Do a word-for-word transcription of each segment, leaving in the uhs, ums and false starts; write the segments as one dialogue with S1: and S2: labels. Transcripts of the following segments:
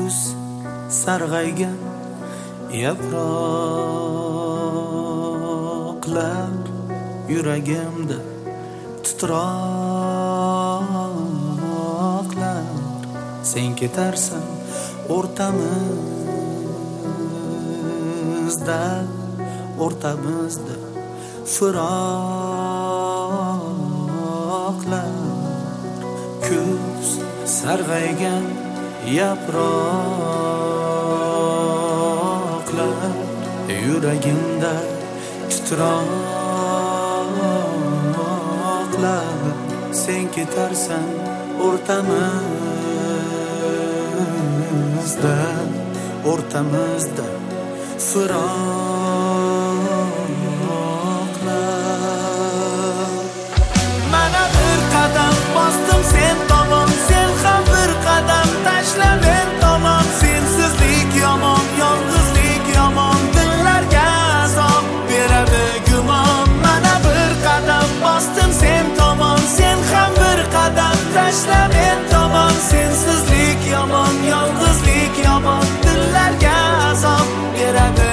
S1: kuz sarg'aygan yaproqlar yuragimda titroqlar. Sen ketarsan o'rtamizda, o'rtamizda firoqlar. Kuz sarg'aygan yaproqlar yuragimda titroqlar. Sen ketarsan o'rtamizda, o'rtamizda firoqlar. Mana bir qadam bosdim sen tomon, sen ham bir qadam tashla men tomon. Sensizlik yomon, yolg'izlik yomon, dillarga azob beradi gumon. Mana bir qadam bosdim sen tomon, sen ham bir qadam tashla men tomon. Sensizlik yomon, yolg'izlik yomon, dillarga azob beradi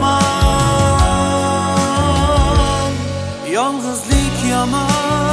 S1: gumon. Yolg'izlik yomon.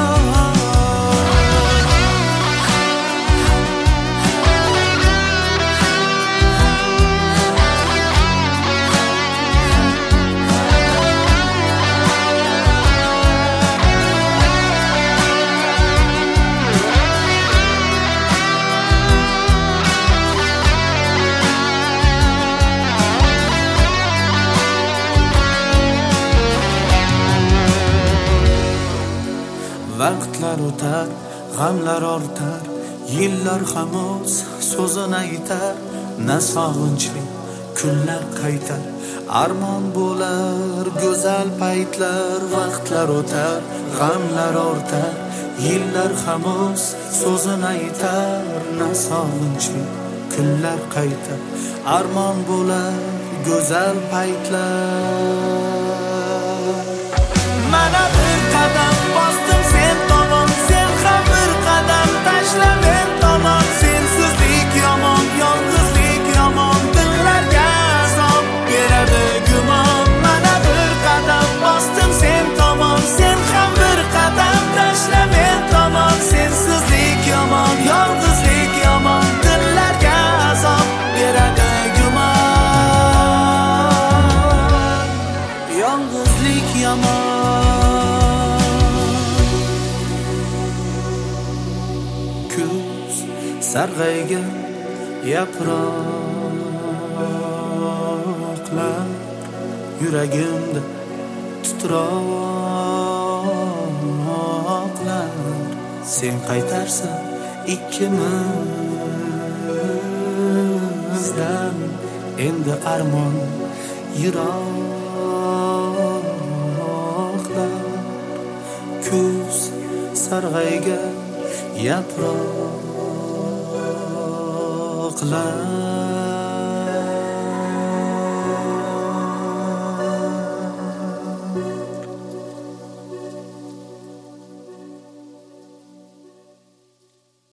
S1: Vaqtlar o'tar, g'amlar ortar, yillar ham o'z so'zini aytar. Na sog'inchli kunlar qaytar, armon bo'lar go'zal paytlar. Vaqtlar o'tar, g'amlar ortar, yillar ham o'z so'zini aytar. Na sog'inchli kunlar qaytar, armon bo'lar go'zal paytlar. Mana bir qadam bosdim sen tomon, sen ham bir qadam tashla men tomon. Sensizlik yomon, yolg'izlik yomon, dillarga azob beradi gumon. Mana bir qadam bosdim sen tomon, sen ham bir qadam tashla men tomon. Sensizlik yomon, yolg'izlik yomon, dillarga azob beradi gumon. Yolg'izlik yomon. Sarg'aygan yaproqlar yuragimda titroqlar. Sen qaytarsan ikkimizdan, endi armon yiroqlar. Kuz sarg'aygan yaproq